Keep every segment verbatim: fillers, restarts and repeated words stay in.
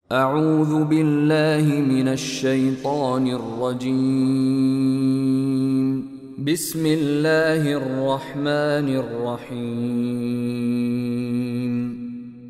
أعوذ بالله من الشيطان الرجيم. بسم الله الرحمن الرحيم.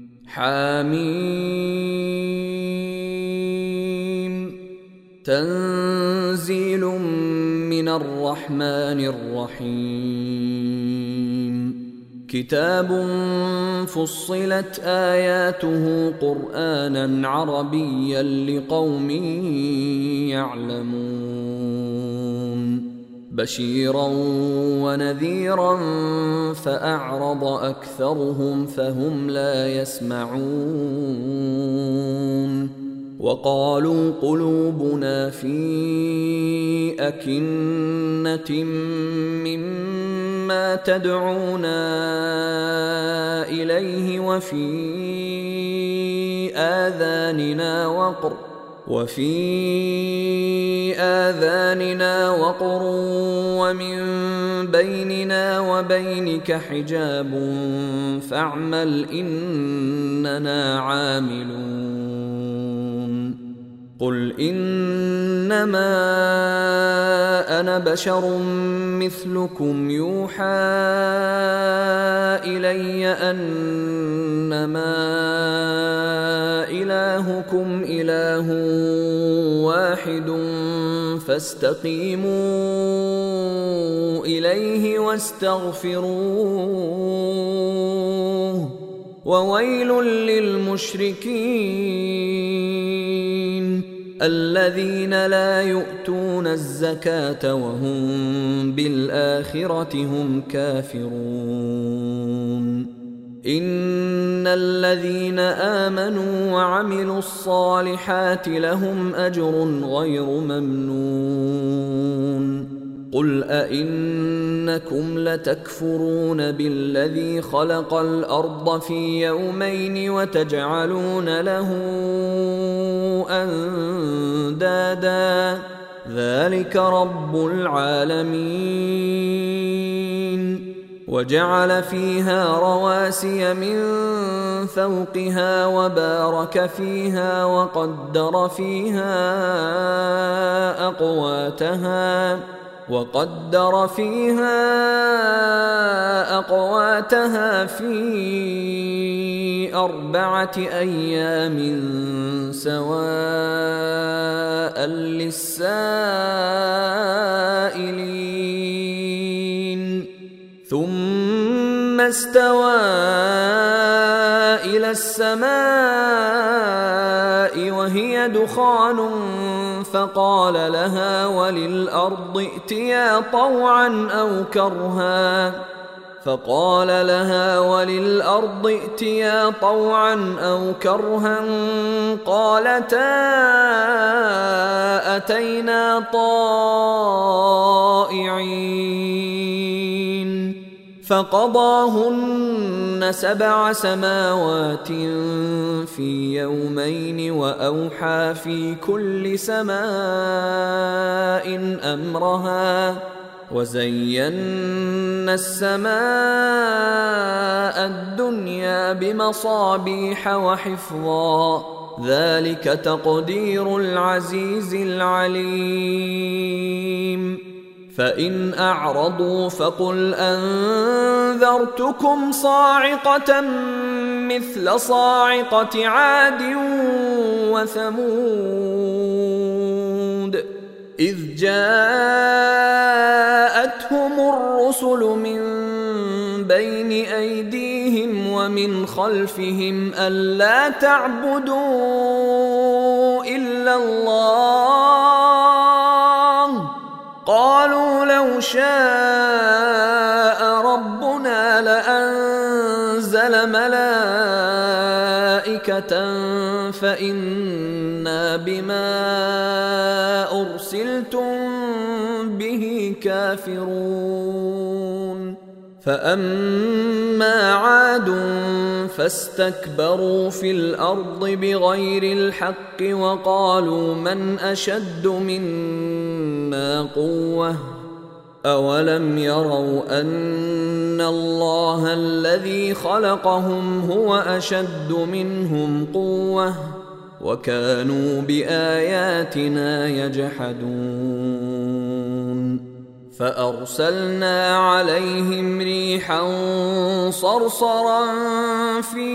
حميم. تنزيل من الرحمن الرحيم. كتاب فصلت آياته قرآنا عربيا لقوم يعلمون بشيرا ونذيرا فأعرض أكثرهم فهم لا يسمعون وقالوا قلوبنا في أكنة مما تدعونا إليه وفي آذاننا وقر وفي آذاننا وقر ومن بيننا وبينك حجاب فاعمل إننا عاملون. قل إنما أنا بشر مثلكم يوحى إلي أنما إلهكم إله واحد فاستقيموا إليه واستغفروه وويل للمشركين الذين لا يؤتون الزكاة وهم بالآخرة هم كافرون. إن الذين آمنوا وعملوا الصالحات لهم أجر غير ممنون. قل أئنكم لتكفرون بالذي خلق الأرض في يومين وتجعلون له أندادا ذلك رب العالمين. وجعل فيها رواسي من فوقها وبارك فيها وقدر فيها أقواتها وقدر فيها أقواتها في أربعة أيام سواء للسائلين. ثم استوى إلى السماء وهي دخان فقال لها وللأرض ائتيا طوعا أو كرها فقال لها وللأرض ائتيا طوعا أو كرها قالتا أتينا طائعين فقضاهن سبع سماوات في يومين وأوحى في كل سماء أمرها وزينا السماء الدنيا بمصابيح وحفظا ذلك تقدير العزيز العليم. فإن أعرضوا فقل أنذرتكم صاعقة مثل صاعقة عاد وثمود إذ جاءتهم الرسل من بين أيديهم ومن خلفهم ألا تعبدوا إلا الله قالوا لو شاء ربنا لأنزل ملائكة فإنا بما أرسلتم به كافرون. فأما عاد فاستكبروا في الأرض بغير الحق وقالوا من أشد منا قوة أولم يروا أن الله الذي خلقهم هو أشد منهم قوة وكانوا بآياتنا يجحدون فأرسلنا عليهم ريحا صرصرا في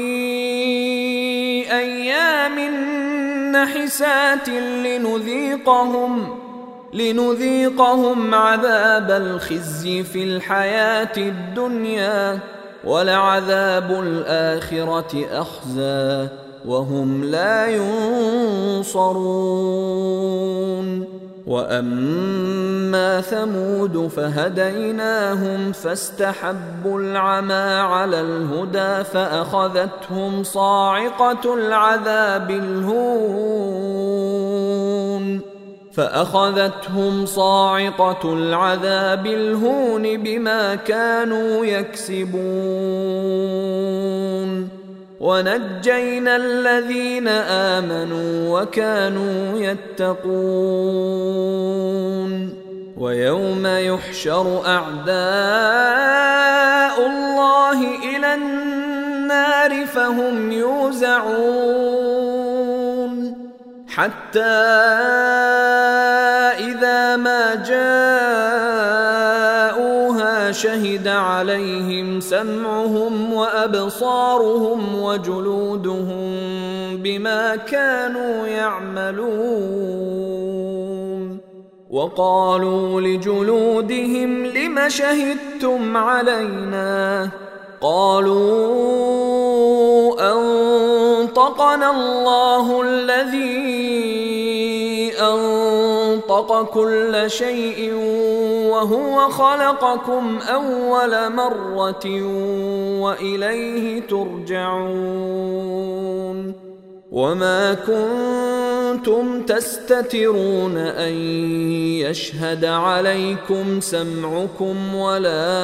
أيام نحسات لنذيقهم لنذيقهم عذاب الخزي في الحياة الدنيا ولعذاب الآخرة أخزى وهم لا ينصرون وأما ثمود فهديناهم فاستحبوا العمى على الهدى فأخذتهم صاعقة العذاب الهون فأخذتهم صاعقة العذاب الهون بما كانوا يكسبون ونجينا الذين آمنوا وكانوا يتقون ويوم يحشر أعداء الله إلى النار فهم يوزعون حتى إذا ما جاءوها شهد عليهم سمعهم وأبصارهم وجلودهم بما كانوا يعملون وقالوا لجلودهم لم شهدتم علينا قالوا أنطقنا الله الذي أنطق كل شيء وهو خلقكم أول مرة وإليه ترجعون وما كنتم تستترون أن يشهد عليكم سمعكم ولا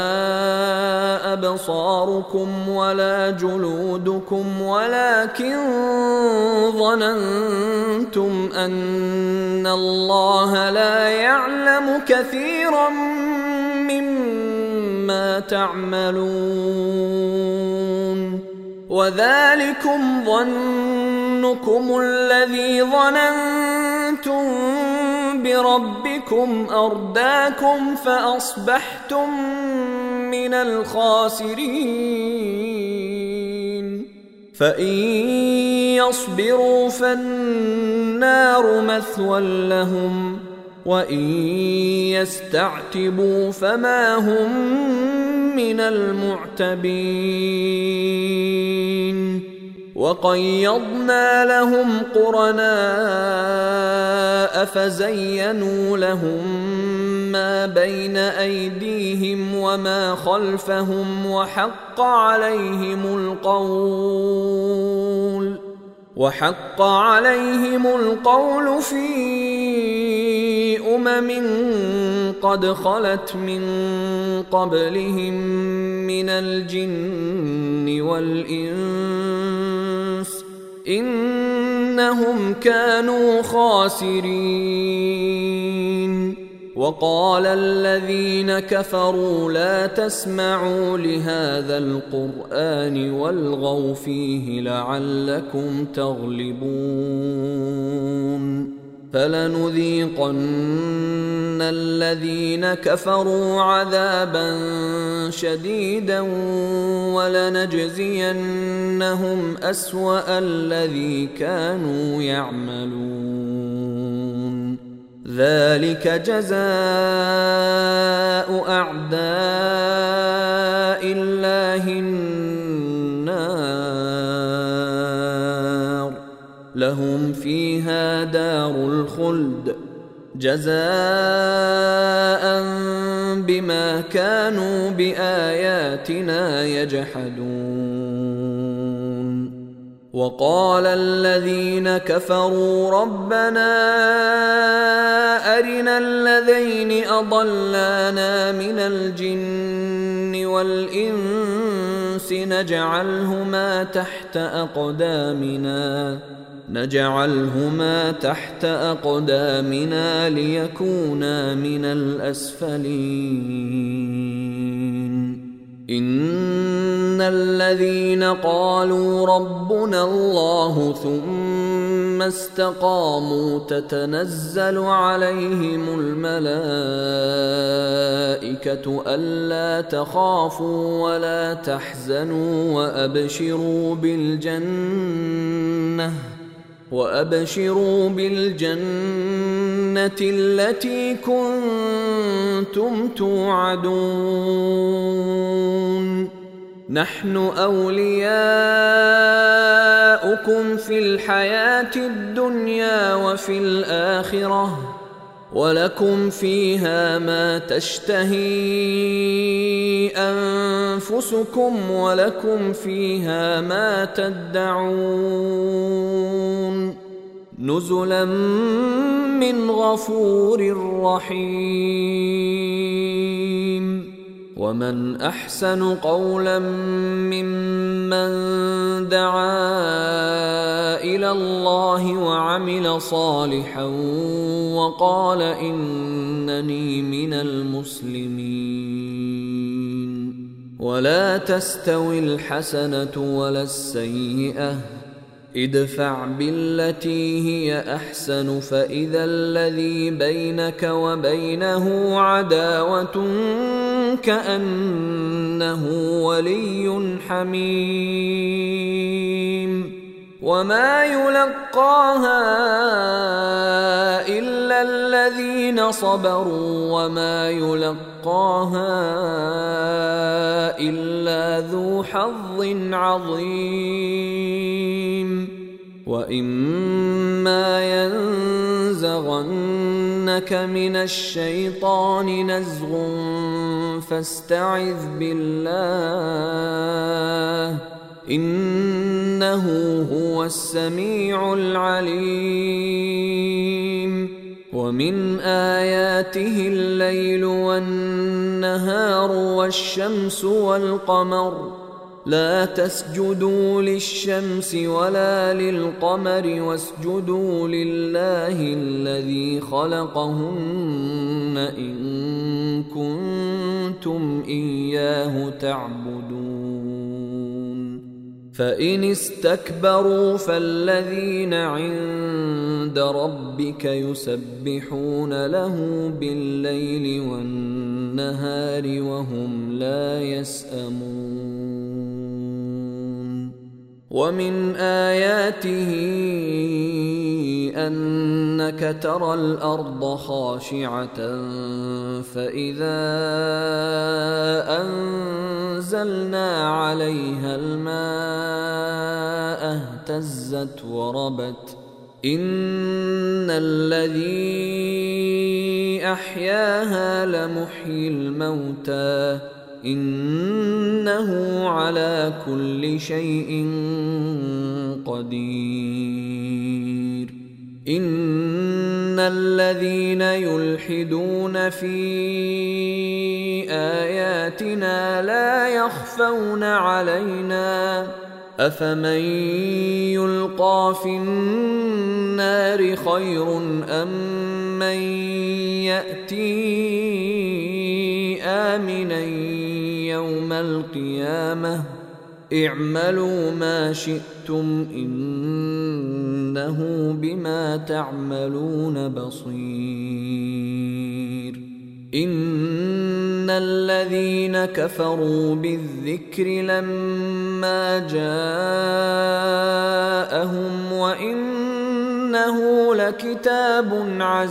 أبصاركم ولا جلودكم ولكن ظننتم أن الله لا يعلم كثيرا مما تعملون وذلكم ظنكم الذي ظننتم بربكم أرداكم فأصبحتم من الخاسرين فإن يصبروا فالنار مثوى لهم وإن يستعتبوا فما هم من المعتبين وقيضنا لهم قرناء فزينوا لهم ما بين أيديهم وما خلفهم وحق عليهم القول وحق عليهم القول في أمم قد خلت من قبلهم من الجن والإنس إنهم كانوا خاسرين وقال الذين كفروا لا تسمعوا لهذا القرآن والغوا فيه لعلكم تغلبون فلنذيقن الذين كفروا عذابا شديدا ولنجزينهم أسوأ الذي كانوا يعملون ذلك جزاء أعداء الله النار لهم فيها دار الخلد جزاء بما كانوا بآياتنا يجحدون وقال الذين كفروا ربنا أرنا الذين أضلانا من الجن والإنس نجعلهما تحت أقدامنا نجعلهما تحت أقدامنا ليكونا من الأسفلين إن الذين قالوا ربنا الله ثم استقاموا تتنزل عليهم الملائكة ألا تخافوا ولا تحزنوا وأبشروا بالجنة وأبشروا بالجنة التي كنتم توعدون نحن أولياؤكم في الحياة الدنيا وفي الآخرة ولكم فيها ما تشتهي أنفسكم ولكم فيها ما تدعون نزلا من غفور رحيم ومن أحسن قولا ممن دعا إلى الله وعمل صالحا وقال إنني من المسلمين ولا تستوي الحسنة ولا السيئة ادفع بالتي هي أحسن فإذا الذي بينك وبينه عداوة كأنه ولي حميم وما يلقاها إلا الذين صبروا وما يلقاها إلا ذو حظ عظيم وإما ينزغنك من الشيطان نزغ فاستعذ بالله إنه هو السميع العليم ومن آياته الليل والنهار والشمس والقمر لا تسجدوا للشمس ولا للقمر واسجدوا لله الذي خلقهن إن كنتم إياه تعبدون فإن استكبروا فالذين عند ربك يسبحون له بالليل والنهار وهم لا يسأمون ومن آياته أنك ترى الأرض خاشعة فإذا أنزلنا عليها الماء اهتزت وربت إن الذي أحياها لمحيي الموتى إنه على كل شيء قدير إن الذين يلحدون في آياتنا لا يخفون علينا أفمن يلقى في النار خير أم من يأتي آمنا يوم القيامة اعملوا ما شئتم إنه بما تعملون بصير إن الذين كفروا بالذكر لما جاءهم وإنه لكتاب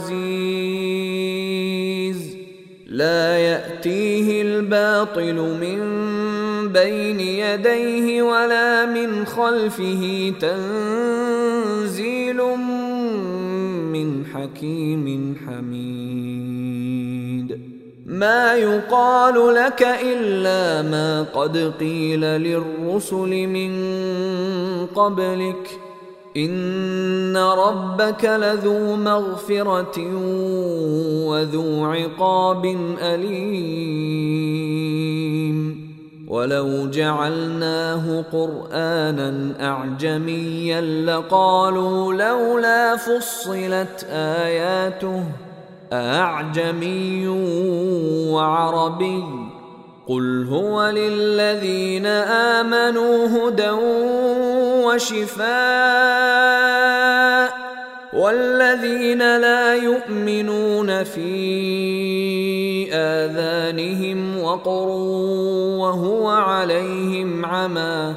عزيز لا يأتيه الباطل من بين يديه ولا من خلفه تنزيل من حكيم حميد ما يقال لك إلا ما قد قيل للرسل من قبلك إن ربك لذو مغفرة وذو عقاب أليم ولو جعلناه قرآنا أعجميا لقالوا لولا فصلت آياته أعجمي وعربي قل هو للذين آمنوا هدى وشفاء والذين لا يؤمنون في آذانهم وقر وهو عليهم عمى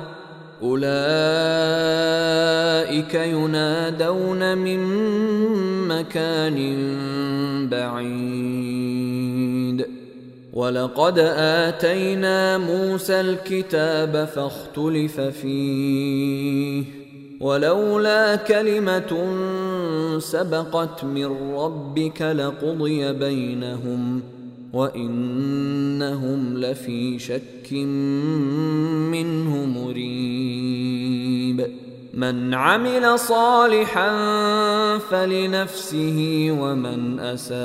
أولئك ينادون من مكان بعيد ولقد آتينا موسى الكتاب فاختلف فيه ولولا كلمة سبقت من ربك لقضي بينهم وإنهم لفي شك منه مريب من عمل صالحا فلنفسه ومن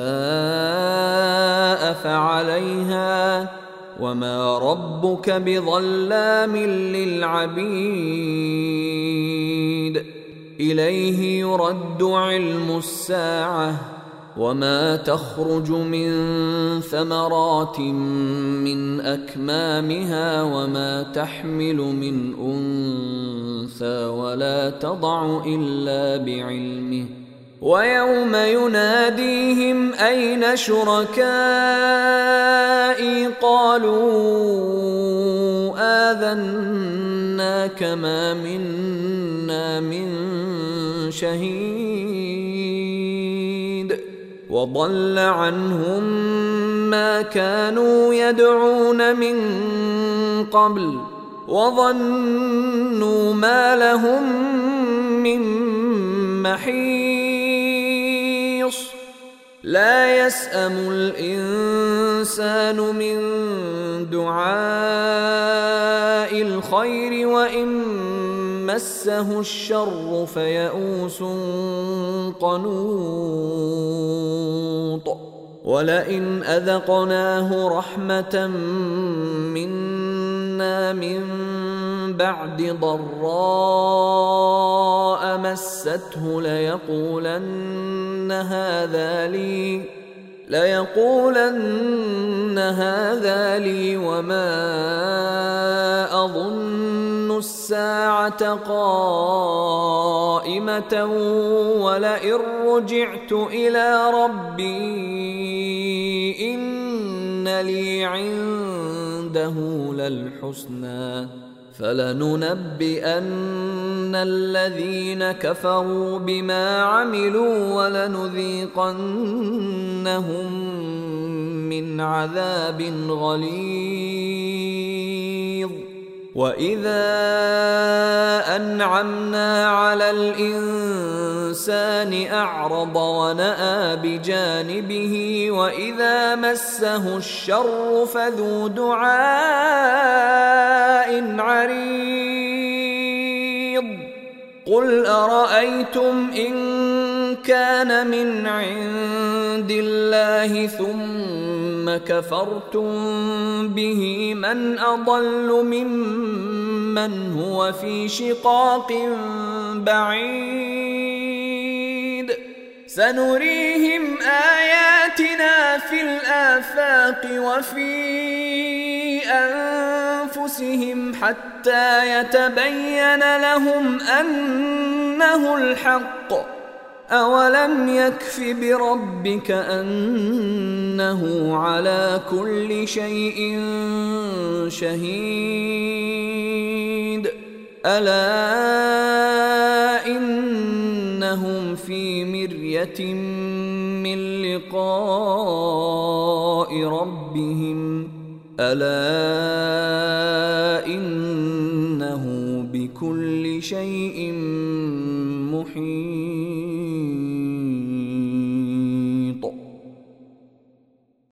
أساء فعليها وما ربك بظلام للعبيد إليه يرد علم الساعة وما تخرج من ثمرات من أكمامها وما تحمل من أنثى ولا تضع إلا بعلمه ويوم يناديهم أين شركائي قالوا آذناك ما منا من شهيد وضل عنهم ما كانوا يدعون من قبل وظنوا ما لهم من محيص لا يسأم الإنسان من دعاء الخير وإن مسه الشر فيئوس قنوط ولئن أذقناه رحمة منا من بعد ضراء مسته ليقولن هذا لي ليقولن هذا لي وما أظن الساعة قائمة ولئن رجعت إلى ربي إن لي عنده للحسنى فلننبئن الذين كفروا بما عملوا ولنذيقنهم من عذاب غليظ وإذا أنعمنا على الإنسان أعرض ونأى بجانبه وإذا مسه الشر فذو دعاء عريض قل أرأيتم إن كان من عند الله ثم كفرتم به من أضل ممن هو في شقاق بعيد سنريهم آياتنا في الآفاق وفي أنفسهم حتى يتبين لهم أنه الحق أولم يكف بربك أنه على كل شيء شهيد ألا إنهم في مرية من لقاء ربهم ألا إنه بكل شيء محيط